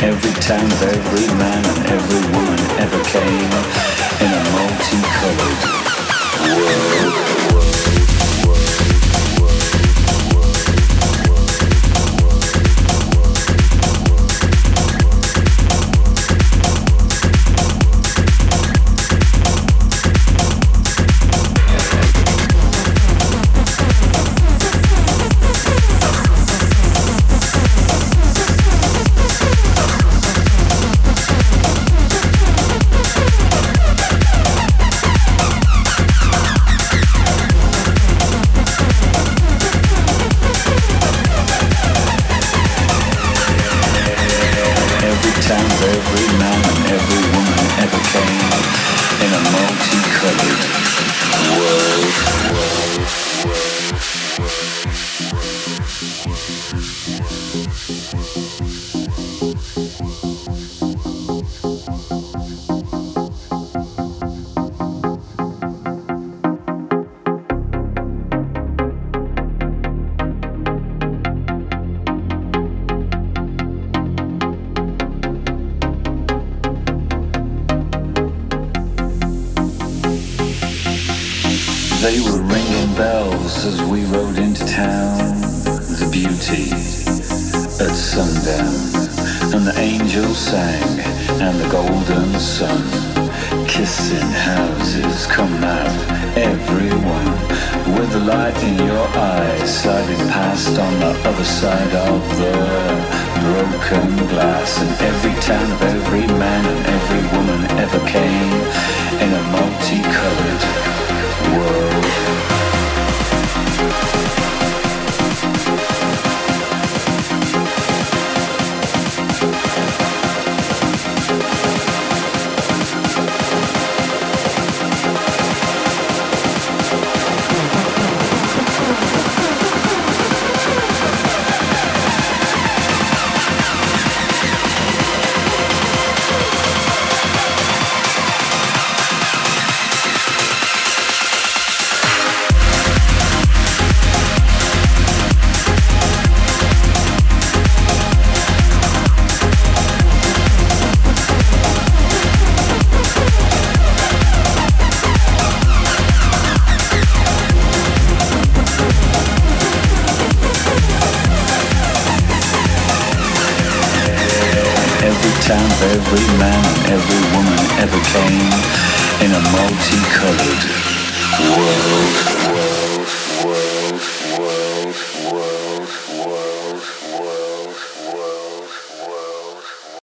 Every town of every man and every woman ever came in a multicolored world. Every man and every woman ever came in a multicolored world. They were ringing bells as we rode into town. The beauty at sundown, and the angels sang, and the golden sun. Kissing houses, come out, everyone, with the light in your eyes, sliding past on the other side of the broken glass. And every town of every man and every woman ever came in a multicolored world. Town of every man and every woman ever came in a multicolored world.